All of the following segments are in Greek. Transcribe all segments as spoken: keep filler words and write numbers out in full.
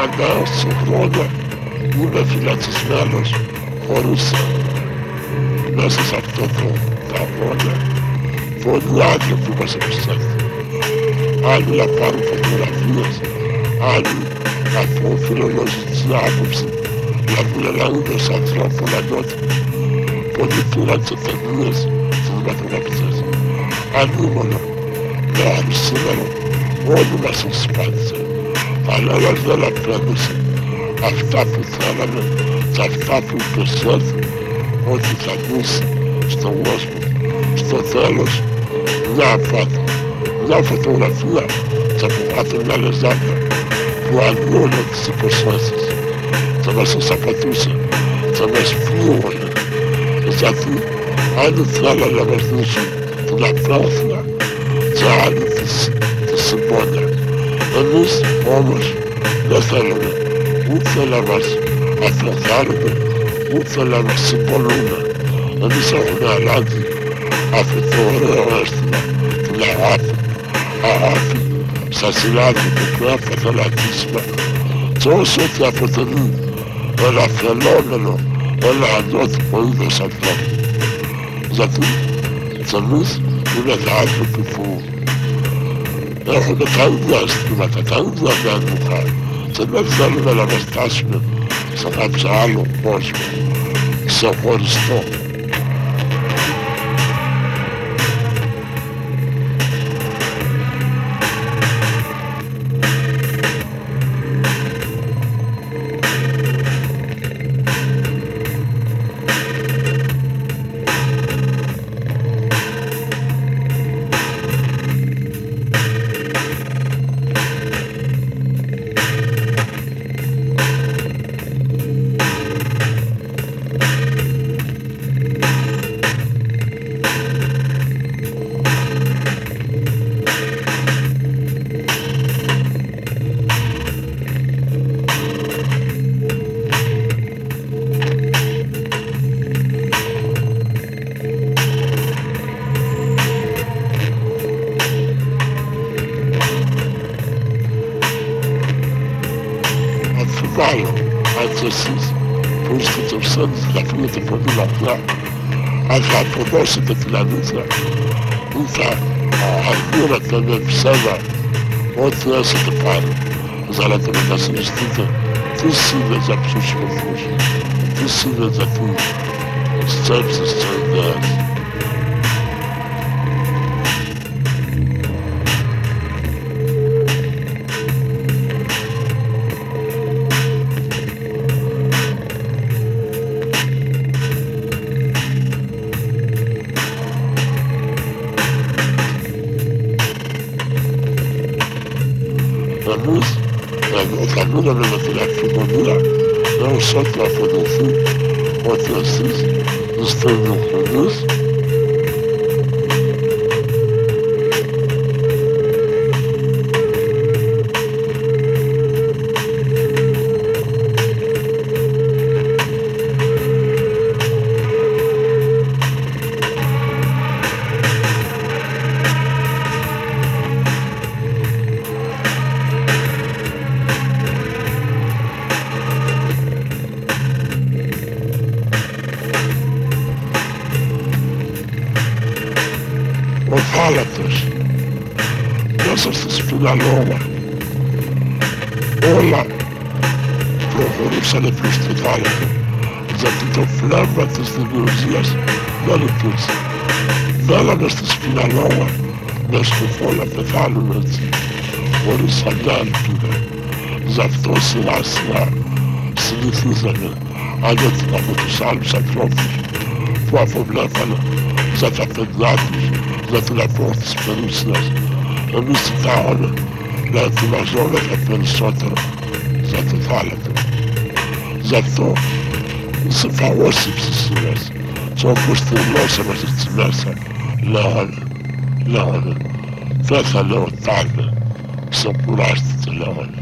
σαράντα έξι χρόνια είμαι φυλακισμένος χωρίς μέσα σε αυτό το τα χρόνια. Πολλοί άνθρωποι μας επιστρέφουν. Άλλοι να πάρουν φωτογραφίες, άλλοι από φιλολογική άποψη να μιλάνε σαν ανθρώπου να νιώθουν. Πολλοί πήραν και ταινίες κινηματογραφικές. Ανήμωνα, μέχρι σήμερα όλοι μας εξυπάντησαν. Κανένας δεν απέδωσε αυτά που θέλαμε και αυτά που υπεσχέθηκαν ότι θα νήσει στον κόσμο. Στο τέλος, μια φάτα, μια φωτογραφία και από κάτω μια λεζάντα που ανούλε τις υποσχέσεις και μας εισαπατούσε και μας πλήγωνε. Γιατί άλλοι θέλουν να μας δώσουν την απρόθυνα και άλλοι τη συμπόνια. Εμείς όμως δεν θέλουμε ούτε να μας αφροντάρουμε ούτε να μας συμπονούμε. Εμείς έχουμε ανάγκη αυτό το ωραίο αίσθημα, την αγάπη, αγάπη στα συνάδελφα που έπαθαν ατύσσημα και όσο και αποτελεί ένα φαινόμενο, ένα ανώτυπο είδος ανθρώπου. Γιατί και εμείς είμαστε άνθρωποι που έχουμε τα ίδια αισθήματα, τα ίδια διαδικά και δεν θέλουμε να μας φτάσουμε σε κάποιο άλλο κόσμο ξεχωριστό. Αμφιβάλλω αν και εσείς που είστε το ψώνεις να φύγετε πολύ μακριά, αν θα αποδώσετε την αλήθεια ή θα αρνείρετε με ψέμα ό,τι έχετε πάρει για να το μετασχεστείτε. Τι είναι για ποιους σκοπούς, τι είναι για τις σκέψεις και ιδέες. Εμείς θα μείναμε με την αφημονία έως ό,τι αποδοθεί ότι εσείς είστε ειλικρινείς ο θάλατος μέσα στη σπηλαλόγα. Όλα προχωρούσανε προς το θάλατο γιατί το πνεύμα της δημιουργίας δεν υπήρξε. Μέναμε στη σπηλαλόγα με σκοπό να πεθάνουμε έτσι χωρίς καμιά ελπίδα. Γι' αυτό σειρά σειρά συνηθίζαμε ανέτοιμα από τους άλλους ανθρώπους που αποβλέπανε για τα παιδιά τους, για την απόφαση της περιουσίας. Εμείς κοιτάγαμε να ετοιμαζόμαστε περισσότερο για το θάλατο. Γι' αυτό είσαι φαγός οι ψησίες και όπως τελειώσαμε στη μέσα λέγανε, λέγανε, δεν θα λέω τάνε, ξεκουράστηκε λέγανε.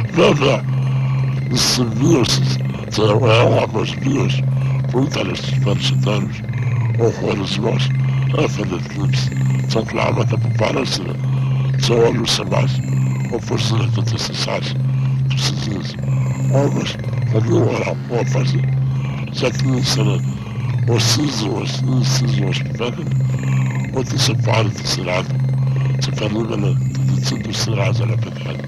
Βέβαια, τις συμβίωσεις και ο έγαμος βίος που ήταν στους περισσότερους, ο χωρισμός έφερε θλίψη και κλάματα που παρέσυρε σε όλους εμάς, όπως γίνεται και σε εσάς τους συζείς. Όμως, γρήγορα απόφασε, γιατί ήξερε ο σύζυγος ή η σύζυγος που παίρνει, ότι σε πάρει τη σειρά του και περίμενε τη δική του σειρά για να πεθάνει.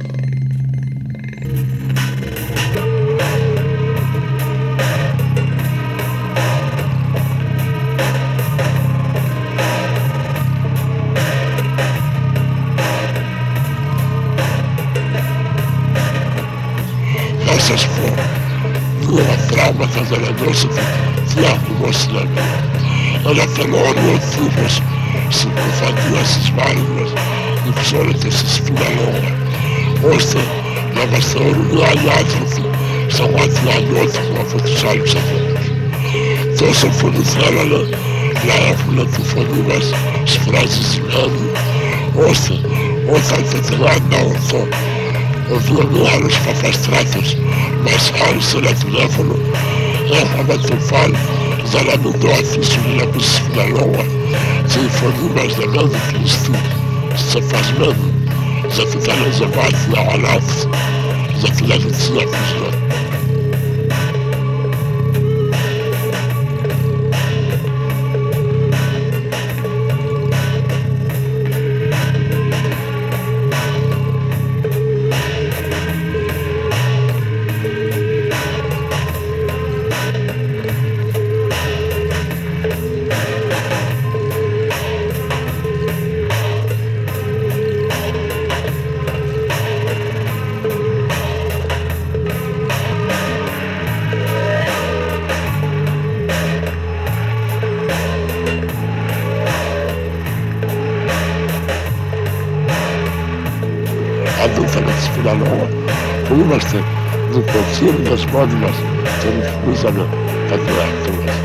Θα σας πω δύο πράγματα για να νιώσετε τι ακριβώς συνέβη. Ένα φαινόμενο τύπος στην προφανία στις μάρινες υψώνεται στη σπουδαλόγα, ώστε να μας θεωρούν οι άλλοι άνθρωποι στα μάτια αλλιώτικου από τους άλλους ανθρώπους. Τόσο πολύ θέλανε να έχουν τη φωνή μας σφραζισμένη, ώστε όταν το τριάντα οκτώ ο Διονύσιος Παπαστράτος μας άρισε ένα τηλέφωνο, έχαμε το φάλ για να μην το αφήσουμε να πει στη σπουδαλόγα και η φωνή μας δεν μένει κλειστή, στεφασμένη, γιατί ήταν ζευγάρια αλάθη για την αλήθεια που ζει. Αντίθετα της φιλαλόγα που είμαστε νοικοξύμινες μόνοι μας και ρυθμίζαμε τα εαυτού μας.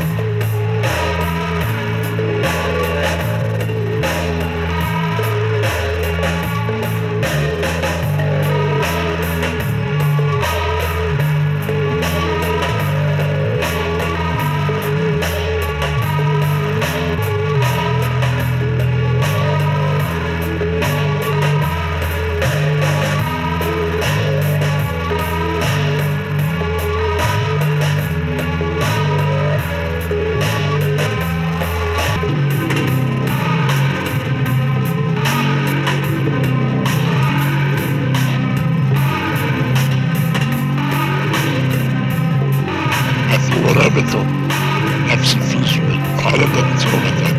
Απαγορεύεται να ψηφίσουμε άλλα τα πτώματα.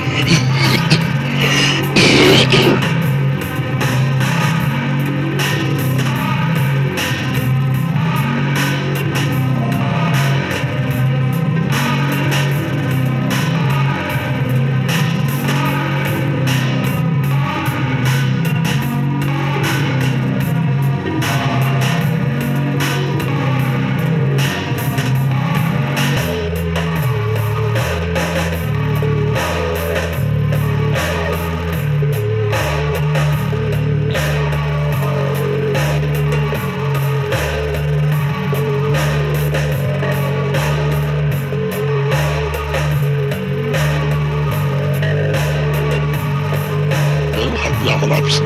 διαγράψει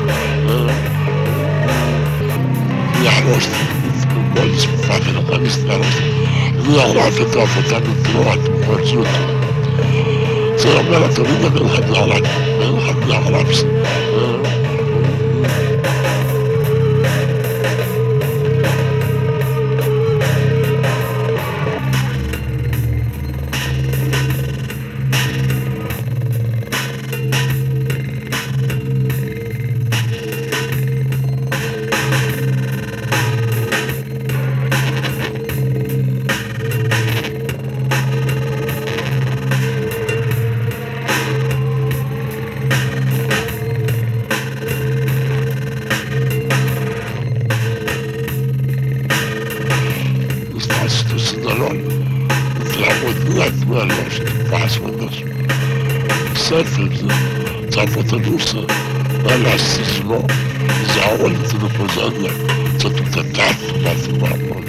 μια αρρώστια μόλις που πάτε να κάνεις την αρρώστια διαγράφεται από τα μικρόα του χωριού του και εμένα το ίδιο δεν είχα διαγράψει δεν είχα διαγράψει του συντελών τραγωδία του μέλος του πάσματος σέφευζε και αποτελούσε ένα σεισμό για όλη την οικογένεια και του τετάρτου μαθήμα μόνο.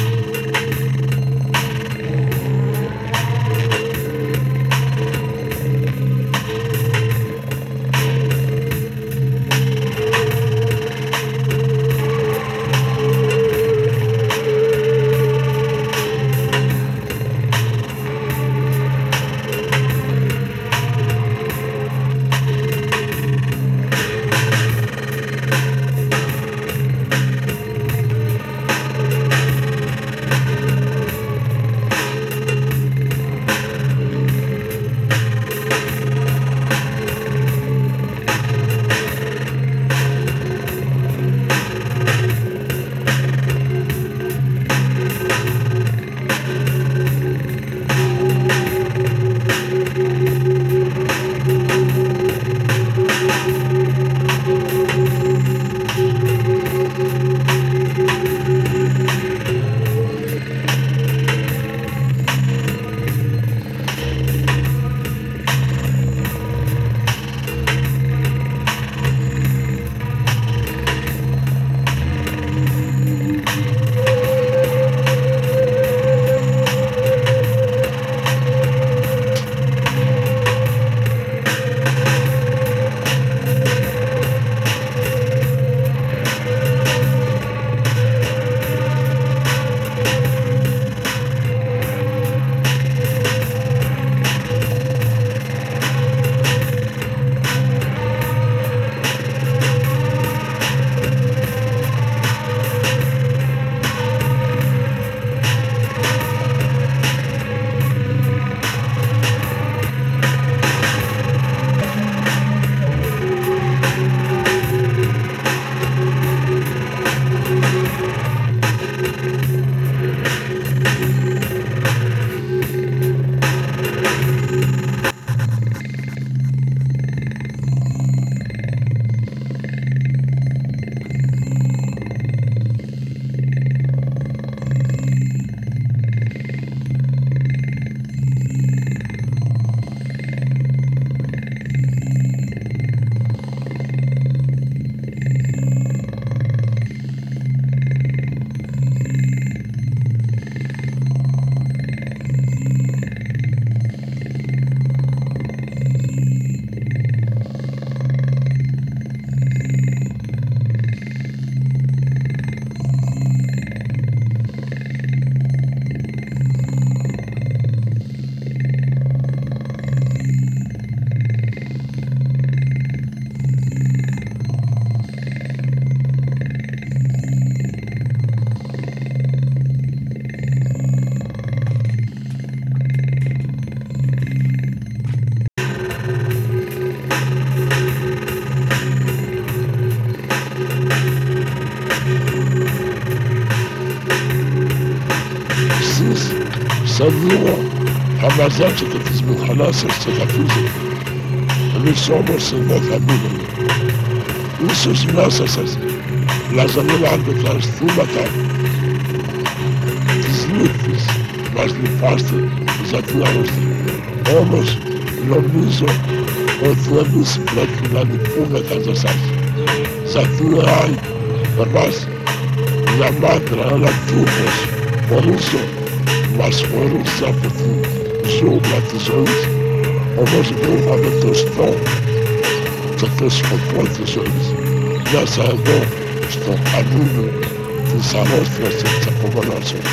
صدقوا فما زالت تثبت خلاص التلفزيون اللي صوموا سنة أبوهم نسوس ناس أساس لازم يلعب بترستومة تزلفز важный пастор затларости омос лобнизо отлабис платулани пумета засас затлай раз заматра на тупос порусо mas foram sapatu zoomatizones omos boven de stom dat is verpoortizones nessa do sto anuno de sarostra senza popolazione.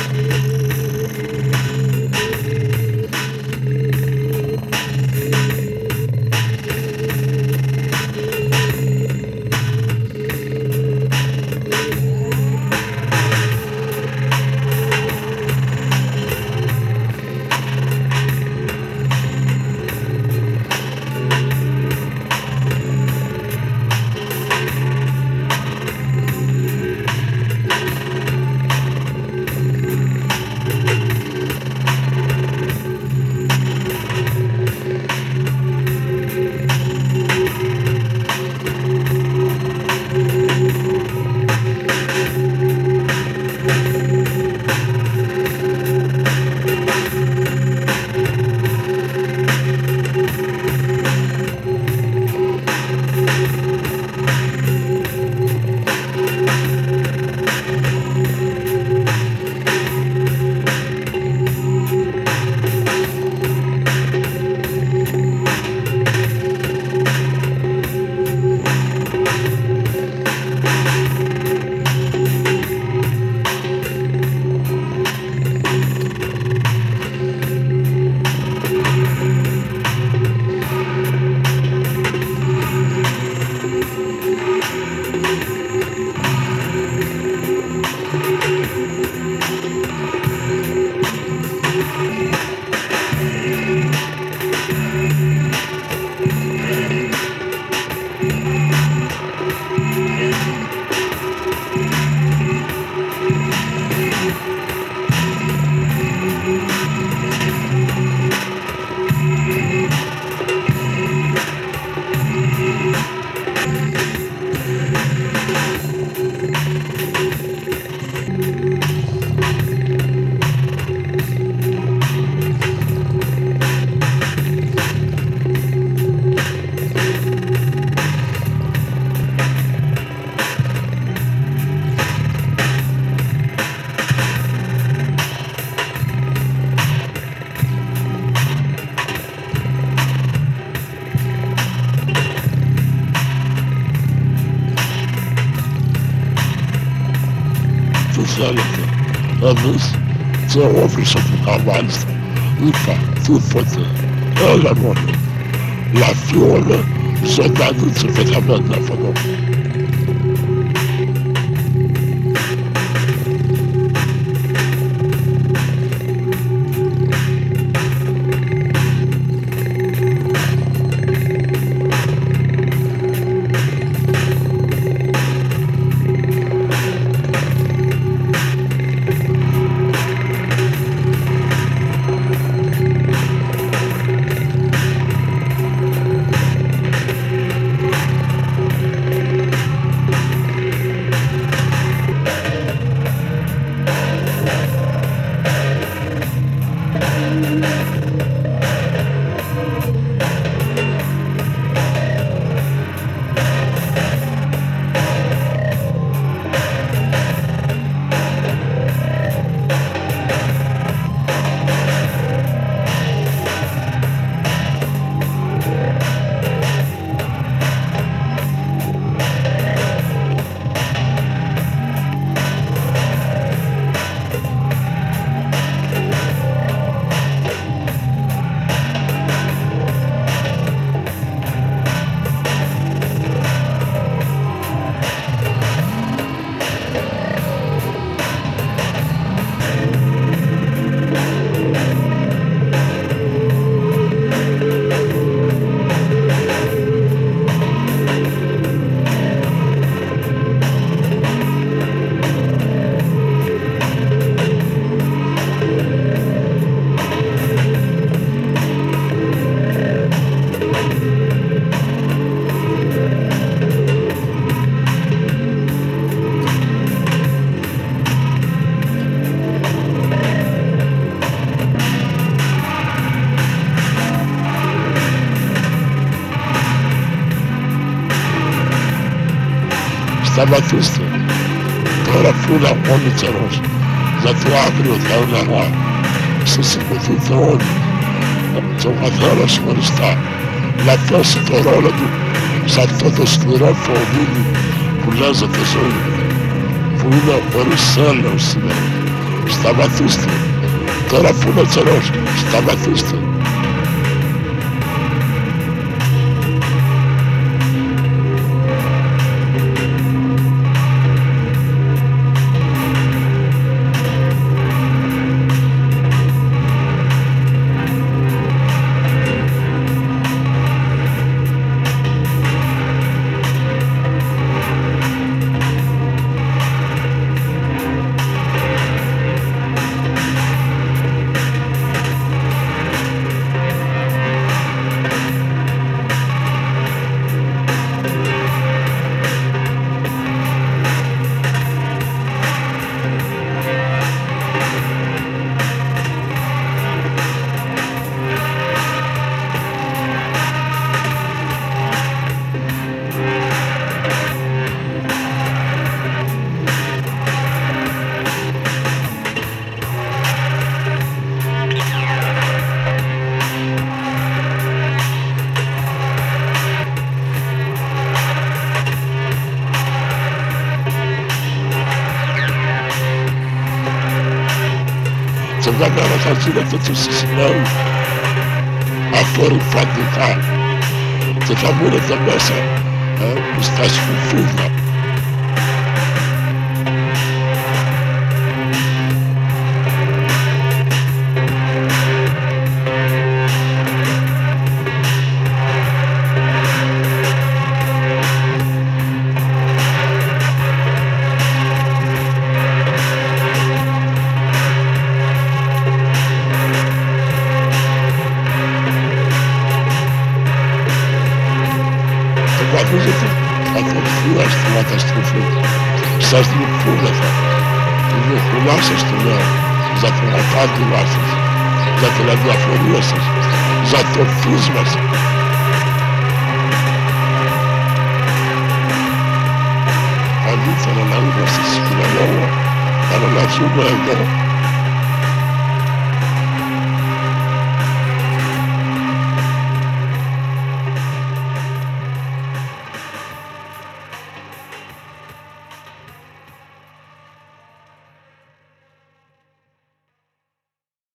τι θέλετε. Εμείς και όφρισα που θα μάλιστα. Είπα τίποτε. Έλα μόνο. Λαφή όλα ζωντανή και πεθαμένη από εδώ. Σταματήστε. Τώρα που είναι αγώνη καιρός. Γιατί αύριο θα είναι αργά. Συσυμμετείτε όλοι. Και ο καθένας χωριστά να θέσει το ρόλο του σε αυτό το σκληρό φοβίλι που λέζεται ζωή. Που είναι χωρίς έλεος σήμερα. Σταματήστε. Τώρα που είναι καιρός. Σταματήστε. Και μια μέρα θα γίνεται και στη συνέχεια απορριφαντικά και θα μείνετε μέσα ε, στα σκουφίδια. Νομίζετε θα ακολουθούα στην καταστροφή. Σας λυπούμεθα. Είναι πολλά σας το λέω. Για την απάντηλά σας. Για την αδιαφορία σας. Για το φύσμα σας. Αν ήθελα να είμαστε στην Ελλάδα, να αναλαβούμε εδώ